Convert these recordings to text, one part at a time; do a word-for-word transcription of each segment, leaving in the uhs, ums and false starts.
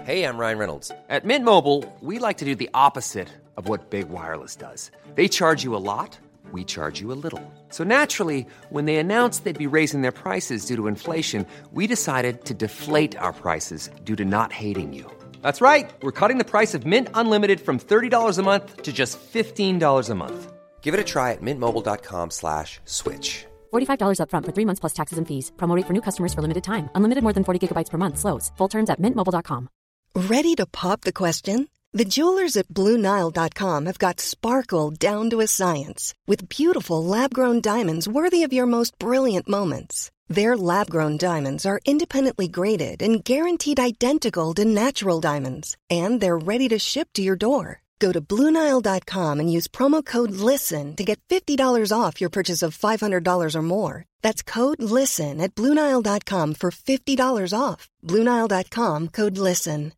Hey, I'm Ryan Reynolds. At Mint Mobile, we like to do the opposite of what Big Wireless does. They charge you a lot, we charge you a little. So naturally, when they announced they'd be raising their prices due to inflation, we decided to deflate our prices due to not hating you. That's right. We're cutting the price of Mint Unlimited from thirty dollars a month to just fifteen dollars a month. Give it a try at mintmobile.com slash switch. forty-five dollars up front for three months plus taxes and fees. Promo rate for new customers for limited time. Unlimited more than forty gigabytes per month slows. Full terms at mint mobile dot com. Ready to pop the question? The jewelers at Blue Nile dot com have got sparkle down to a science with beautiful lab-grown diamonds worthy of your most brilliant moments. Their lab-grown diamonds are independently graded and guaranteed identical to natural diamonds, and they're ready to ship to your door. Go to Blue Nile dot com and use promo code LISTEN to get fifty dollars off your purchase of five hundred dollars or more. That's code LISTEN at Blue Nile dot com for fifty dollars off. Blue Nile dot com, code LISTEN.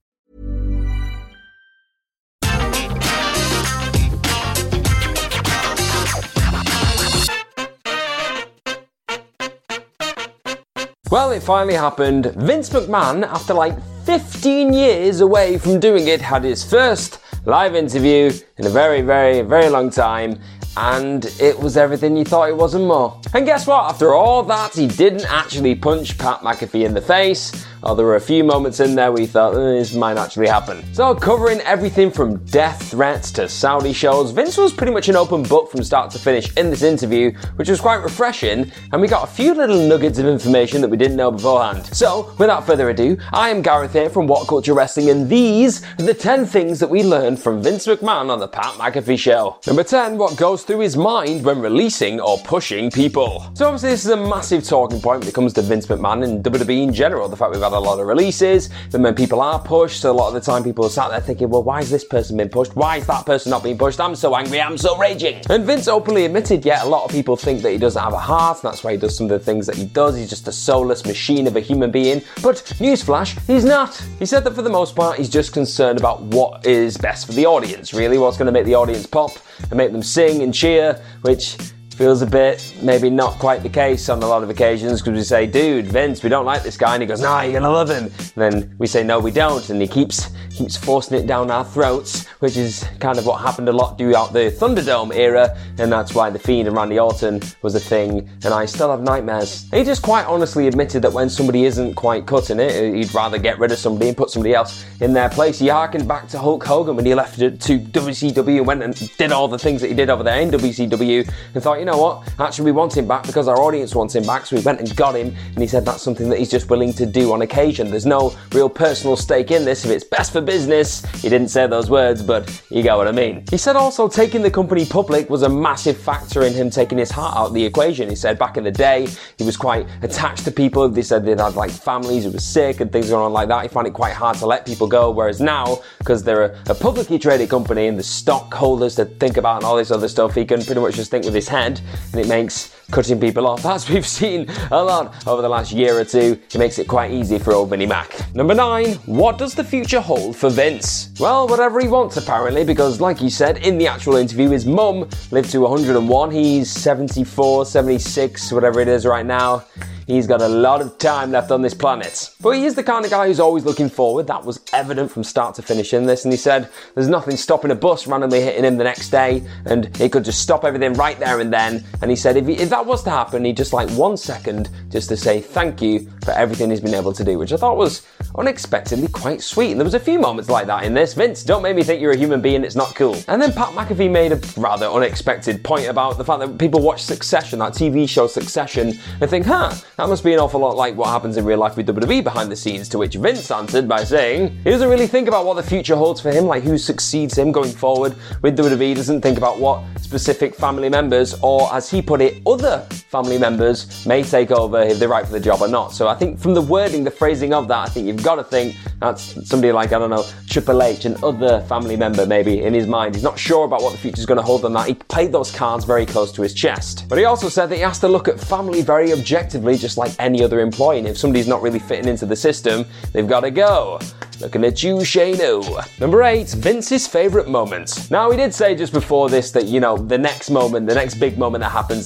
Well, it finally happened. Vince McMahon, after like fifteen years away from doing it, had his first live interview in a very, very, very long time, and it was everything you thought it was and more. And guess what? After all that, he didn't actually punch Pat McAfee in the face. Oh, there were a few moments in there where you thought, eh, this might actually happen. So, covering everything from death threats to Saudi shows, Vince was pretty much an open book from start to finish in this interview, which was quite refreshing, and we got a few little nuggets of information that we didn't know beforehand. So, without further ado, I am Gareth here from What Culture Wrestling, and these are the ten things that we learned from Vince McMahon on the Pat McAfee Show. Number ten, what goes through his mind when releasing or pushing people. So obviously this is a massive talking point when it comes to Vince McMahon and W W E in general, the fact we've had a lot of releases, then when people are pushed, so a lot of the time people are sat there thinking, well, why is this person being pushed? Why is that person not being pushed? I'm so angry, I'm so raging. And Vince openly admitted, yeah, a lot of people think that he doesn't have a heart, and that's why he does some of the things that he does. He's just a soulless machine of a human being. But newsflash, he's not. He said that for the most part, he's just concerned about what is best for the audience, really, what's going to make the audience pop and make them sing and cheer, which feels a bit maybe not quite the case on a lot of occasions, because we say, dude, Vince, we don't like this guy, and he goes, nah, you're gonna love him. And then we say, no, we don't, and he keeps keeps forcing it down our throats, which is kind of what happened a lot throughout the Thunderdome era, and that's why The Fiend and Randy Orton was a thing, and I still have nightmares. And he just quite honestly admitted that when somebody isn't quite cutting it, he'd rather get rid of somebody and put somebody else in their place. He harkened back to Hulk Hogan when he left it to W C W and went and did all the things that he did over there in W C W, and thought, you know what, actually we want him back because our audience wants him back, so we went and got him, and he said that's something that he's just willing to do on occasion. There's no real personal stake in this. If it's best for business, he didn't say those words, but you get what I mean. He said also taking the company public was a massive factor in him taking his heart out of the equation. He said back in the day, he was quite attached to people. They said they'd had like families who were sick and things going on like that. He found it quite hard to let people go, whereas now, because they're a, a publicly traded company and the stockholders to think about and all this other stuff, he can pretty much just think with his head, and it makes cutting people off, as we've seen a lot over the last year or two, it makes it quite easy for old Vinnie Mac. Number nine, what does the future hold for Vince? Well, whatever he wants apparently, because like he said in the actual interview, his mum lived to one hundred and one, he's seventy-four, seventy-six, whatever it is right now. He's got a lot of time left on this planet. But he is the kind of guy who's always looking forward. That was evident from start to finish in this. And he said there's nothing stopping a bus randomly hitting him the next day, and he could just stop everything right there and then. And he said if, he, if that was to happen, he'd just like one second just to say thank you for everything he's been able to do, which I thought was unexpectedly quite sweet. And there was a few moments like that in this. Vince, don't make me think you're a human being, it's not cool. And then Pat McAfee made a rather unexpected point about the fact that people watch Succession, that T V show Succession, and think, huh, that must be an awful lot like what happens in real life with W W E behind the scenes, to which Vince answered by saying he doesn't really think about what the future holds for him, like who succeeds him going forward with W W E. He doesn't think about what specific family members, or as he put it, other family members may take over if they're right for the job or not. So I think from the wording, the phrasing of that, I think you've got to think that's somebody like, I don't know, Triple H, and other family member maybe in his mind. He's not sure about what the future's going to hold on that. He played those cards very close to his chest. But he also said that he has to look at family very objectively, just like any other employee, and if somebody's not really fitting into the system, they've got to go. Looking at you, Shano. Number eight, Vince's favourite moment. Now, he did say just before this that, you know, the next moment, the next big moment that happens, that's my favourite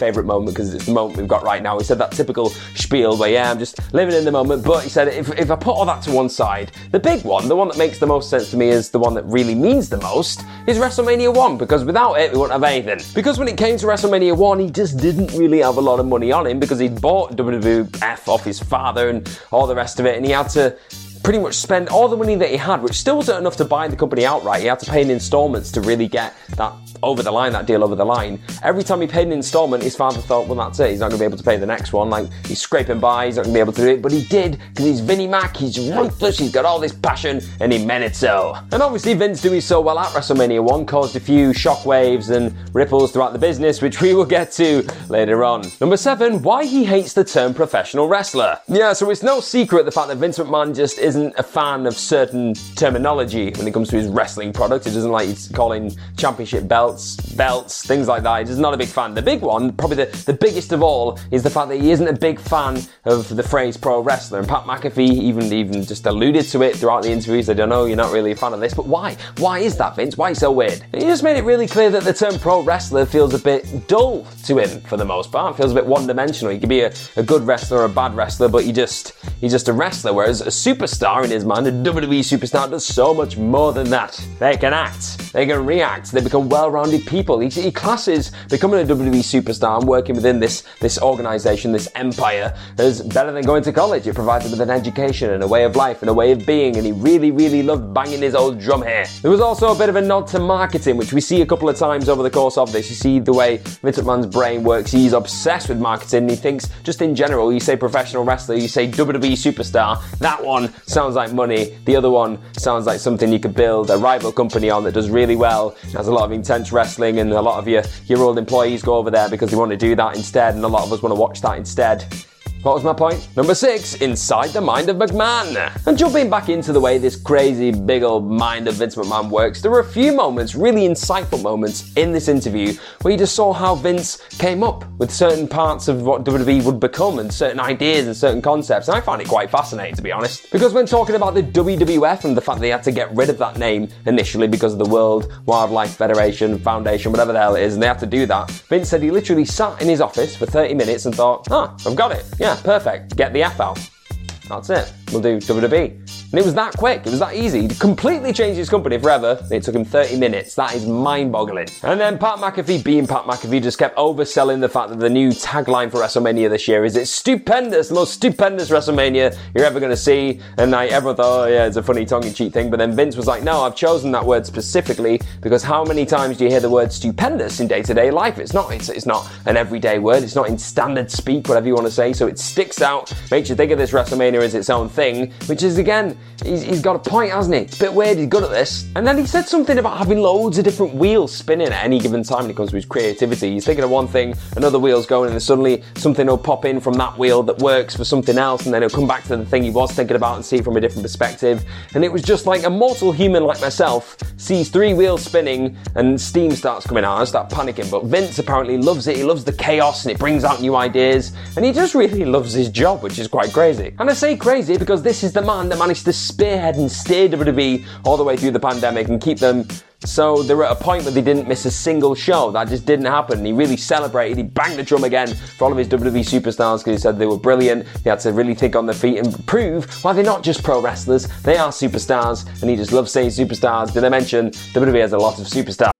favourite moment because it's the moment we've got right now. He said that typical spiel where, yeah, I'm just living in the moment, but he said if, if I put all that to one side, the big one, the one that makes the most sense to me is the one that really means the most, is WrestleMania one, because without it, we wouldn't have anything. Because when it came to WrestleMania one, he just didn't really have a lot of money on him because he'd bought W W F off his father and all the rest of it, and he had to pretty much spend all the money that he had, which still wasn't enough to buy the company outright. He had to pay in installments to really get that over the line, that deal over the line. Every time he paid an installment, his father thought, well, that's it, he's not going to be able to pay the next one. Like, he's scraping by, he's not going to be able to do it, but he did, because he's Vinnie Mac, he's ruthless, he's got all this passion, and he meant it so. And obviously, Vince doing so well at WrestleMania one caused a few shockwaves and ripples throughout the business, which we will get to later on. Number seven, why he hates the term professional wrestler. Yeah, so it's no secret the fact that Vince McMahon just isn't a fan of certain terminology when it comes to his wrestling product. He doesn't like calling championship belts, belts, things like that. He's just not a big fan. The big one, probably the, the biggest of all, is the fact that he isn't a big fan of the phrase pro wrestler. And Pat McAfee even, even just alluded to it throughout the interviews. I don't know, you're not really a fan of this, but why? Why is that, Vince? Why so weird? He just made it really clear that the term pro wrestler feels a bit dull to him for the most part. It feels a bit one-dimensional. You could be a, a good wrestler or a bad wrestler, but you just, he's just a wrestler, whereas a superstar in his mind, a W W E superstar, does so much more than that. They can act, they can react, they become well-rounded people. He, he classes becoming a W W E superstar and working within this, this organisation, this empire, as better than going to college. It provides him with an education and a way of life and a way of being, and he really, really loved banging his old drum here. There was also a bit of a nod to marketing, which we see a couple of times over the course of this. You see the way Vince McMahon's brain works. He's obsessed with marketing. He thinks, just in general, you say professional wrestler, you say W W E superstar, that one sounds like money. The other one sounds like something you could build a rival company on that does really well, has a lot of intense wrestling, and a lot of your, your old employees go over there because they want to do that instead, and a lot of us want to watch that instead. What was my point? Number six, inside the mind of McMahon. And jumping back into the way this crazy big old mind of Vince McMahon works, there were a few moments, really insightful moments in this interview where you just saw how Vince came up with certain parts of what W W E would become and certain ideas and certain concepts. And I found it quite fascinating, to be honest. Because when talking about the W W F and the fact they had to get rid of that name initially because of the World Wildlife Federation, Foundation, whatever the hell it is, and they had to do that, Vince said he literally sat in his office for thirty minutes and thought, ah, I've got it. Yeah. Perfect. Get the F out. That's it. We'll do W W E. And it was that quick. It was that easy. He completely changed his company forever. And it took him thirty minutes. That is mind-boggling. And then Pat McAfee, being Pat McAfee, just kept overselling the fact that the new tagline for WrestleMania this year is it's stupendous, the most stupendous WrestleMania you're ever going to see. And like, everyone thought, oh yeah, it's a funny tongue-in-cheek thing. But then Vince was like, no, I've chosen that word specifically because how many times do you hear the word stupendous in day-to-day life? It's not. It's, it's not an everyday word. It's not in standard speak, whatever you want to say. So it sticks out, makes you think of this WrestleMania as its own thing, which is, again, He's, he's got a point, hasn't he? It's a bit weird, he's good at this. And then he said something about having loads of different wheels spinning at any given time when it comes to his creativity. He's thinking of one thing, another wheel's going, and then suddenly something will pop in from that wheel that works for something else, and then he'll come back to the thing he was thinking about and see it from a different perspective. And it was just like a mortal human like myself sees three wheels spinning and steam starts coming out. I start panicking. But Vince apparently loves it. He loves the chaos and it brings out new ideas. And he just really loves his job, which is quite crazy. And I say crazy because this is the man that managed to spearhead and steer W W E all the way through the pandemic and keep them so they were at a point where they didn't miss a single show. That just didn't happen. He really celebrated. He banged the drum again for all of his W W E superstars because he said they were brilliant. He had to really think on their feet and prove why they're not just pro wrestlers, they are superstars, and he just loves saying superstars. Did I mention W W E has a lot of superstars?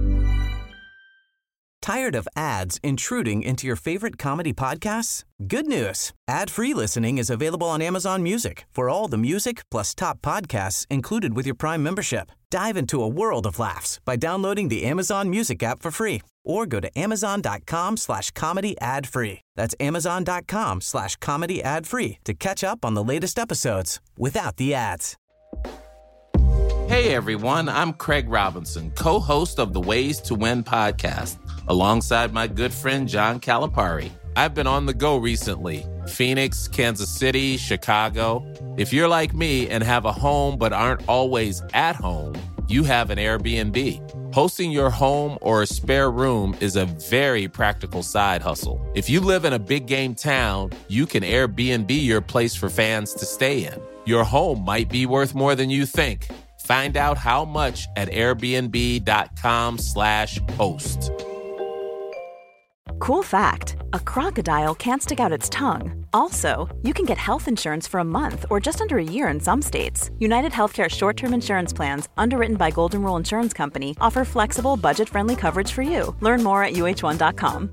Tired of ads intruding into your favorite comedy podcasts? Good news. Ad-free listening is available on Amazon Music for all the music plus top podcasts included with your Prime membership. Dive into a world of laughs by downloading the Amazon Music app for free or go to amazon.com slash comedy ad free. That's amazon.com slash comedy ad free to catch up on the latest episodes without the ads. Hey everyone, I'm Craig Robinson, co-host of the Ways to Win podcast, alongside my good friend John Calipari. I've been on the go recently. Phoenix, Kansas City, Chicago. If you're like me and have a home but aren't always at home, you have an Airbnb. Hosting your home or a spare room is a very practical side hustle. If you live in a big game town, you can Airbnb your place for fans to stay in. Your home might be worth more than you think. Find out how much at airbnb.com slash host. Cool fact, a crocodile can't stick out its tongue. Also, you can get health insurance for a month or just under a year in some states. United Healthcare short-term insurance plans, underwritten by Golden Rule Insurance Company, offer flexible, budget-friendly coverage for you. Learn more at U H one dot com.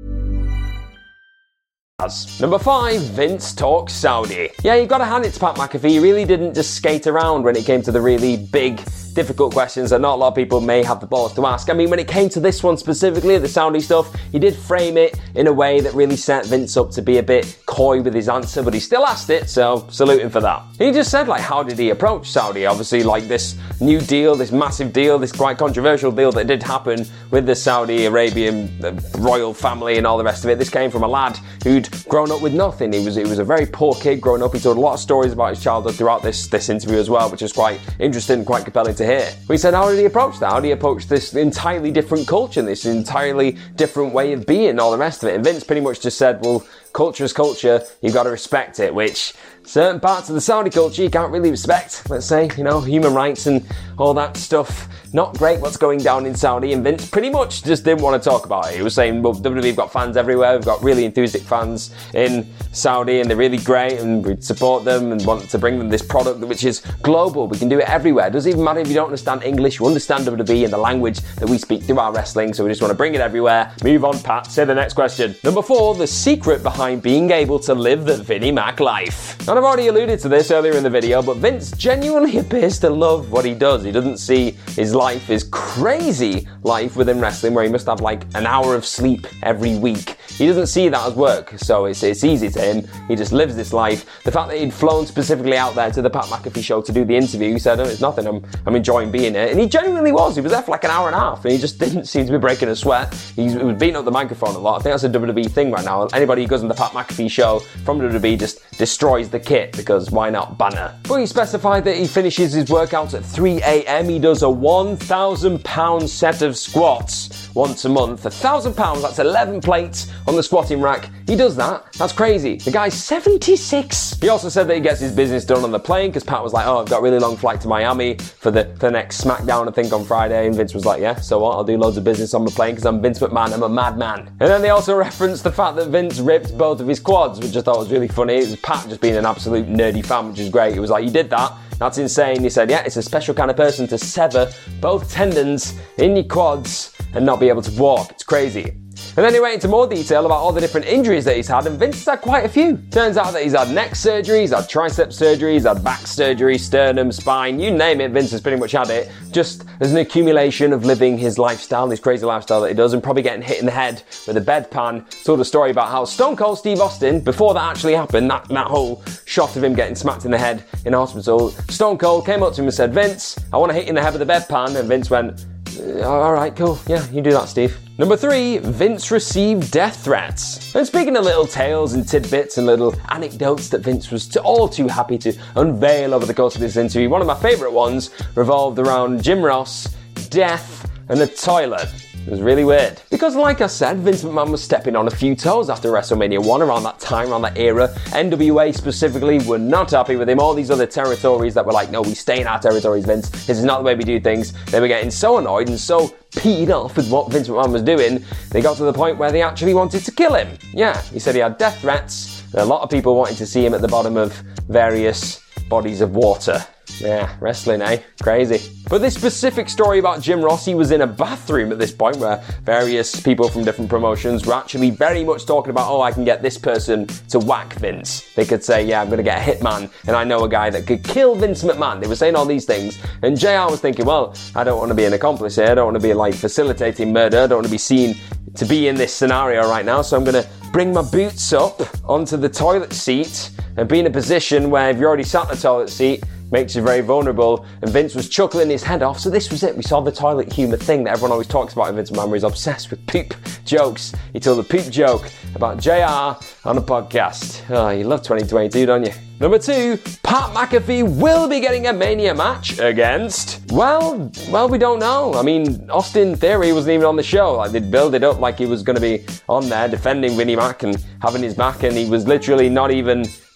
Number five, Vince talks Saudi. Yeah, you've got to hand it to Pat McAfee. He really didn't just skate around when it came to the really big, difficult questions that not a lot of people may have the balls to ask. I mean, when it came to this one specifically, the Saudi stuff, he did frame it in a way that really set Vince up to be a bit coy with his answer, but he still asked it, so salute him for that. He just said, like, how did he approach Saudi? Obviously, like, this new deal, this massive deal, this quite controversial deal that did happen with the Saudi Arabian uh, royal family and all the rest of it. This came from a lad who'd grown up with nothing. He was he was a very poor kid growing up. He told a lot of stories about his childhood throughout this, this interview as well, which is quite interesting and quite compelling to hear. We said, how did he approach that? How did he approach this entirely different culture, this entirely different way of being, all the rest of it? And Vince pretty much just said, well, culture is culture, you've got to respect it, which certain parts of the Saudi culture you can't really respect. Let's say, you know, human rights and all that stuff. Not great what's going down in Saudi, and Vince pretty much just didn't want to talk about it. He was saying, well, W W E have got fans everywhere, we've got really enthusiastic fans in Saudi, and they're really great, and we support them and want to bring them this product which is global. We can do it everywhere. It doesn't even matter if you don't understand English, you understand W W E and the language that we speak through our wrestling, so we just want to bring it everywhere. Move on, Pat, say the next question. Number four, the secret behind being able to live the Vinnie Mac life. And I've already alluded to this earlier in the video, but Vince genuinely appears to love what he does. He doesn't see his life, his crazy life within wrestling, where he must have like an hour of sleep every week. He doesn't see that as work, so it's, it's easy to him. He just lives this life. The fact that he'd flown specifically out there to the Pat McAfee show to do the interview, he said, oh, it's nothing, I'm, I'm enjoying being here. And he genuinely was. He was there for like an hour and a half, and he just didn't seem to be breaking a sweat. He was beating up the microphone a lot. I think that's a W W E thing right now. Anybody who goes on the Pat McAfee show from W W E just destroys the kit, because why not? Banner. But he specified that he finishes his workouts at three a.m. He does a one thousand pound set of squats once a month. one thousand pounds, that's eleven plates on the squatting rack. He does that. That's crazy. The guy's seventy-six. He also said that he gets his business done on the plane, because Pat was like, oh, I've got a really long flight to Miami for the, for the next SmackDown, I think, on Friday. And Vince was like, yeah, so what? I'll do loads of business on the plane because I'm Vince McMahon. I'm a madman. And then they also referenced the fact that Vince ripped both of his quads, which I thought was really funny. It was Pat just being an absolute nerdy fan, which is great. He was like, you did that? That's insane. He said, yeah, it's a special kind of person to sever both tendons in your quads and not be able to walk. It's crazy. And then he went into more detail about all the different injuries that he's had, and Vince has had quite a few. Turns out that he's had neck surgery, he's had tricep surgery, he's had back surgery, sternum, spine, you name it, Vince has pretty much had it, just as an accumulation of living his lifestyle, this crazy lifestyle that he does, and probably getting hit in the head with a bedpan. Told a story about how Stone Cold Steve Austin, before that actually happened, that, that whole shot of him getting smacked in the head in hospital, Stone Cold came up to him and said, Vince, I want to hit you in the head with a bedpan, and Vince went, alright, cool, yeah, you do that, Steve. Number three, Vince received death threats. And speaking of little tales and tidbits and little anecdotes that Vince was t- all too happy to unveil over the course of this interview, one of my favourite ones revolved around Jim Ross, death, and a toilet. It was really weird. Because like I said, Vince McMahon was stepping on a few toes after WrestleMania one, around that time, around that era. N W A specifically were not happy with him. All these other territories that were like, no, we stay in our territories, Vince. This is not the way we do things. They were getting so annoyed and so peed off with what Vince McMahon was doing, they got to the point where they actually wanted to kill him. Yeah, he said he had death threats, and a lot of people wanted to see him at the bottom of various bodies of water. Yeah, wrestling, eh? Crazy. But this specific story about Jim Ross, he was in a bathroom at this point where various people from different promotions were actually very much talking about, oh, I can get this person to whack Vince. They could say, yeah, I'm going to get a hitman, and I know a guy that could kill Vince McMahon. They were saying all these things, and J R was thinking, well, I don't want to be an accomplice here. I don't want to be, like, facilitating murder. I don't want to be seen to be in this scenario right now, so I'm going to bring my boots up onto the toilet seat and be in a position where if you're already sat in the toilet seat, makes you very vulnerable. And Vince was chuckling his head off, so this was it. We saw the toilet humour thing that everyone always talks about in Vince McMahon, where he's obsessed with poop jokes. He told a poop joke about J R on a podcast. Oh, you love twenty twenty-two, don't you? Number two, Pat McAfee will be getting a Mania match against, well, well, we don't know. I mean, Austin Theory wasn't even on the show. Like, they'd build it up like he was going to be on there defending Vinnie Mac and having his back, and he was literally not even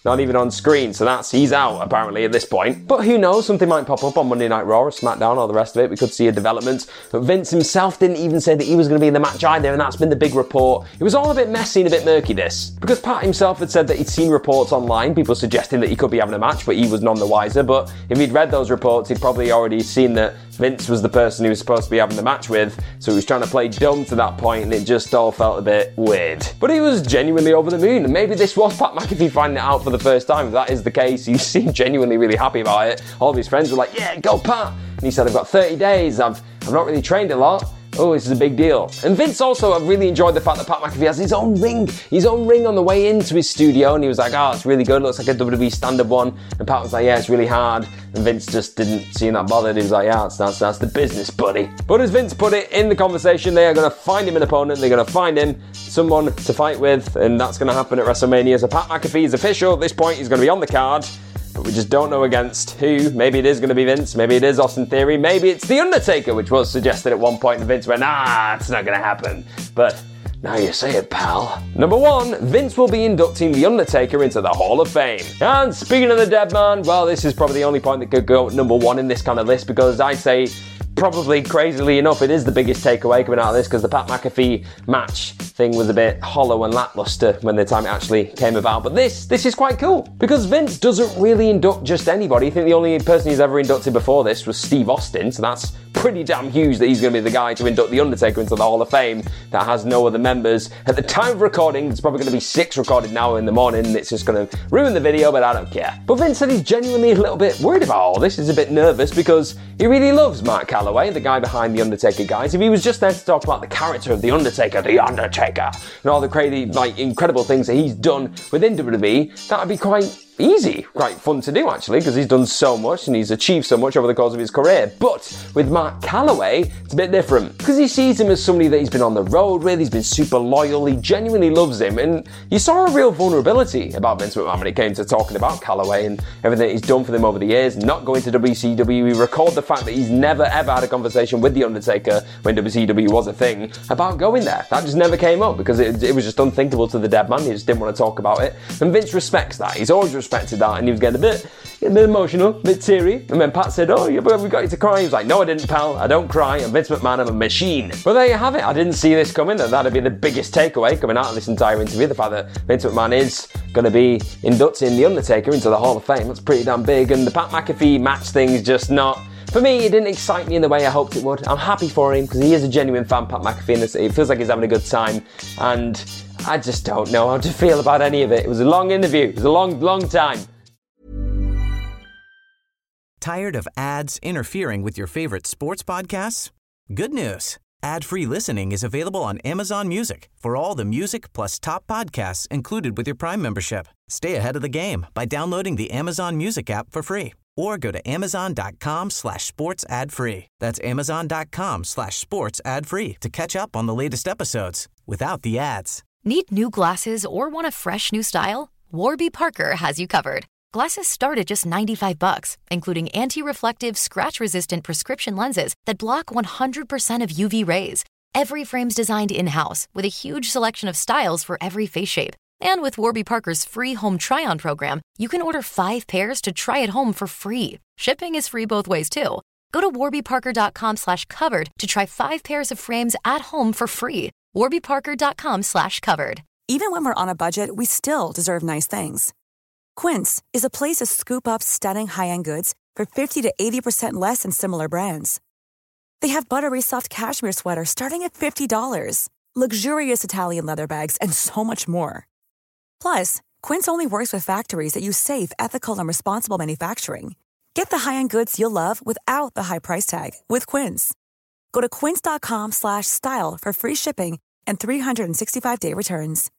not even on screen. So that's, he's out apparently at this point. But who knows, something might pop up on Monday Night Raw or SmackDown or the rest of it. We could see a development. But Vince himself didn't even say that he was going to be in the match either, and that's been the big report. It was all a bit messy and a bit murky, this. Because Pat himself had said that he'd seen reports online, people suggesting that he could be having a match, but he was none the wiser. But if he'd read those reports, he'd probably already seen that Vince was the person he was supposed to be having the match with, so he was trying to play dumb to that point, and it just all felt a bit weird. But he was genuinely over the moon, and maybe this was Pat McAfee finding it out for the first time. If that is the case, he seemed genuinely really happy about it. All of his friends were like, yeah, go Pat! And he said, I've got thirty days, I've, I've not really trained a lot. Oh, this is a big deal. And Vince also really enjoyed the fact that Pat McAfee has his own ring, his own ring on the way into his studio, and he was like, oh, it's really good, it looks like a W W E standard one. And Pat was like, yeah, it's really hard. And Vince just didn't seem that bothered. He was like, yeah, that's, that's, that's the business, buddy. But as Vince put it in the conversation, they are going to find him an opponent, they're going to find him someone to fight with, and that's going to happen at WrestleMania. So Pat McAfee is official at this point, he's going to be on the card. But we just don't know against who. Maybe it is going to be Vince, maybe it is Austin Theory, maybe it's The Undertaker, which was suggested at one point, and Vince went, nah, it's not going to happen. But now you say it, pal. Number one, Vince will be inducting The Undertaker into the Hall of Fame. And speaking of the dead man, well, this is probably the only point that could go number one in this kind of list, because I'd say, probably crazily enough, it is the biggest takeaway coming out of this, because the Pat McAfee match thing was a bit hollow and lackluster when the time it actually came about. But this, this is quite cool, because Vince doesn't really induct just anybody. I think the only person he's ever inducted before this was Steve Austin, so that's pretty damn huge that he's going to be the guy to induct The Undertaker into the Hall of Fame that has no other members. At the time of recording, there's probably going to be six recorded now in the morning, and it's just going to ruin the video, but I don't care. But Vince said he's genuinely a little bit worried about all this. He's a bit nervous because he really loves Mark Calloway, the guy behind The Undertaker guys. If he was just there to talk about the character of The Undertaker, The Undertaker, and all the crazy, like, incredible things that he's done within W W E, that would be quite easy, quite fun to do actually, because he's done so much and he's achieved so much over the course of his career. But with Mark Calloway, it's a bit different, because he sees him as somebody that he's been on the road with, he's been super loyal, he genuinely loves him, and you saw a real vulnerability about Vince McMahon when it came to talking about Calloway and everything that he's done for them over the years, not going to W C W. We record the fact that he's never ever had a conversation with The Undertaker when W C W was a thing about going there. That just never came up, because it, it was just unthinkable to the dead man. He just didn't want to talk about it, and Vince respects that. He's always respected that, and he was getting a bit, a bit emotional, a bit teary, and then Pat said, oh, yeah, but we got you to cry. He was like, no, I didn't, pal, I don't cry, I'm Vince McMahon, I'm a machine. But there you have it. I didn't see this coming, that that'd be the biggest takeaway coming out of this entire interview, the fact that Vince McMahon is going to be inducting The Undertaker into the Hall of Fame. That's pretty damn big, and the Pat McAfee match thing's just not, for me, it didn't excite me in the way I hoped it would. I'm happy for him, because he is a genuine fan, Pat McAfee, and it feels like he's having a good time, and I just don't know how to feel about any of it. It was a long interview, it was a long, long time. Tired of ads interfering with your favorite sports podcasts? Good news. Ad-free listening is available on Amazon Music for all the music plus top podcasts included with your Prime membership. Stay ahead of the game by downloading the Amazon Music app for free, or go to amazon.com slash sports ad free. That's amazon.com slash sports ad free to catch up on the latest episodes without the ads. Need new glasses or want a fresh new style? Warby Parker has you covered. Glasses start at just ninety-five bucks, including anti-reflective, scratch-resistant prescription lenses that block one hundred percent of U V rays. Every frame's designed in-house with a huge selection of styles for every face shape. And with Warby Parker's free home try-on program, you can order five pairs to try at home for free. Shipping is free both ways, too. Go to warbyparker.com slash covered to try five pairs of frames at home for free. warbyparker.com slash covered. Even when we're on a budget, we still deserve nice things. Quince is a place to scoop up stunning high-end goods for fifty to eighty percent less than similar brands. They have buttery soft cashmere sweaters starting at fifty dollars, luxurious Italian leather bags, and so much more. Plus, Quince only works with factories that use safe, ethical, and responsible manufacturing. Get the high-end goods you'll love without the high price tag with Quince. Go to quince.com slash style for free shipping and three sixty-five day returns.